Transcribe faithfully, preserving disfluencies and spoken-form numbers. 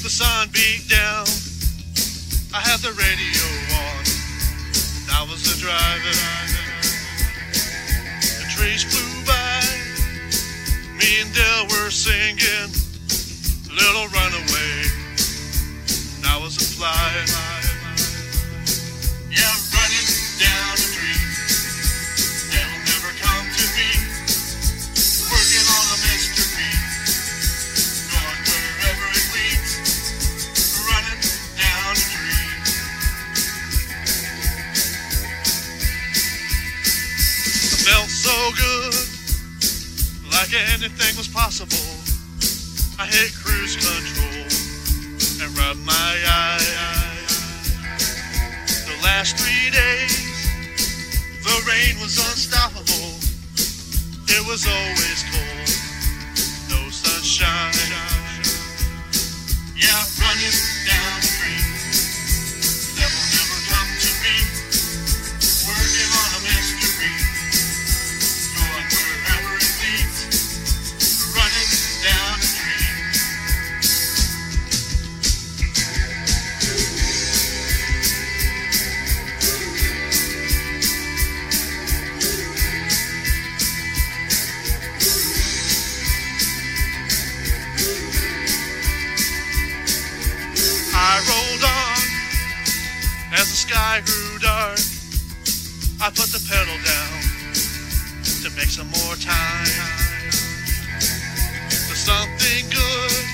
The sun beat down. I had the radio on. I was a driving. The trees flew by. Me and Dale were singing Little Runaway. And I was a flying. Yeah, running down the street. They'll never come to me. Working on a mystery. Going wherever it leads. Running down the street. I felt so good, like anything was possible. I hit cruise control and rubbed my eyes. The last three days, the rain was unstoppable. It was always cold, no sunshine. Yeah, running down the street. Devil never come to me. Working on a mystery. Going wherever it leads. Running down the street. I rolled on as the sky grew dark. I put the pedal down to make some more time. But something good